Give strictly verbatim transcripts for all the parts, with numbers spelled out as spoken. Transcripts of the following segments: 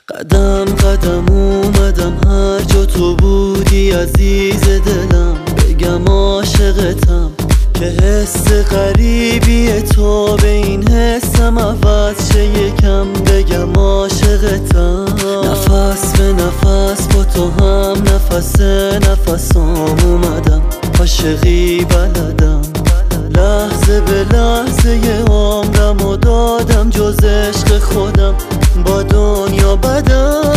قدم قدم اومدم هر جا تو بودی عزیز دلم، بگم عاشقتم که حس غریبی تو به این حسم عوض شه یکم، بگم عاشقتم. نفس به نفس با تو هم نفس نفسام اومدم، عاشقی بلدم، لحظه به لحظه ی عمرم و دادم جز عشق خودم با دنیا بدم.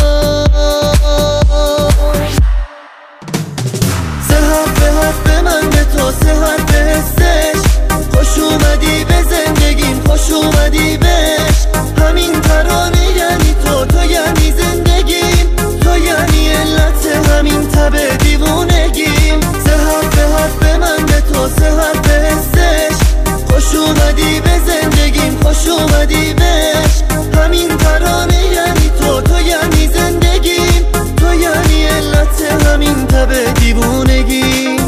سه حرف به حرف به من به تو، سه حرف به حسش، خوش اومدی به زندگیم، خوش اومدی بهش. همین ترانه یعنی تو، تو یعنی زندگیم، تو یعنی علت همین تب دیوونگیم. سه حرف به حرف به من به تو، سه حرف به حسش، خوش اومدی به زندگیم، خوش اومدی بهش. همین ترانه یعنی تو، تو یعنی زندگیم، تو یعنی علت همین تب دیوونگیم.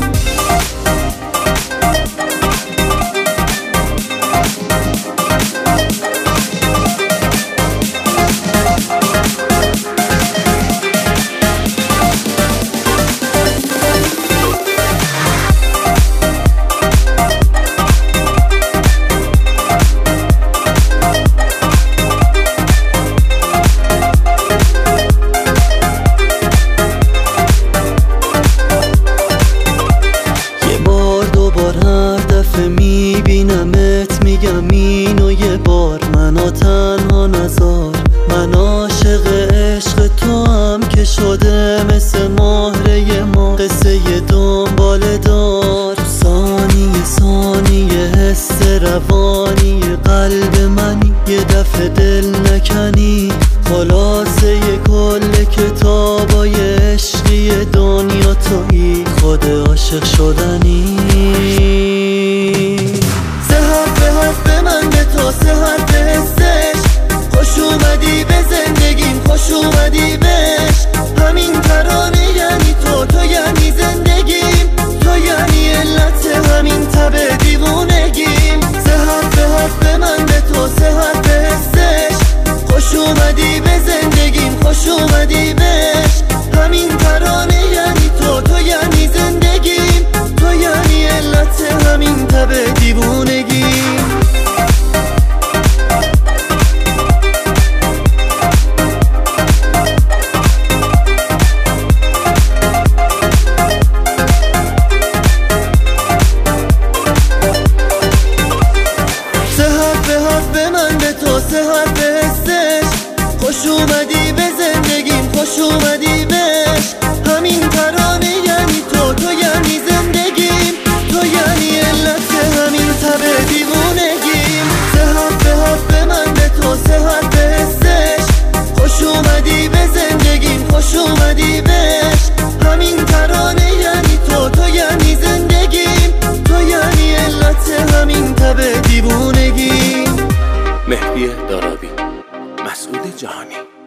میبینمت میگم اینو یه بار، منو تنها نذار. من عاشق عشق تو هم که شده مثل مهره ما، قصه ی دنبال دار. ثانیه ثانیه حس روانی قلب منی، یه دفعه دل نکنی. خلاصه ی کل کتابای عشقی دنیا تویی، خود عاشق شدنی. سه حرف به حسش، خوش اومدی به زندگیم، خوش اومدی بهش. همین ترانه یعنی تو، تو یعنی زندگیم، تو یعنی علت همین تب دیوونگیم. سه حرف به حرف به من به تو، سه حرف به حسش، خوش اومدی به زندگیم، خوش اومدی بهش. همین ترانه یعنی تو، تو یعنی زندگیم، تو یعنی علت همین تب دیوونگیم. سه حرف به حسش، خوش اومدی به زندگیم، خوش اومدی بهش. همین ترانه یعنی تو، تو یعنی زندگیم، تو یعنی علت همین تب دیوونگیم. سه حرف به حرف به من به تو، سه حرف به حسش، خوش اومدی به زندگیم، خوش اومدی بهش. همین ترانه یعنی تو، تو یعنی زندگیم، تو یعنی علت همین تب دیوونگیم. مهدی دارابی، مسعود جهانی.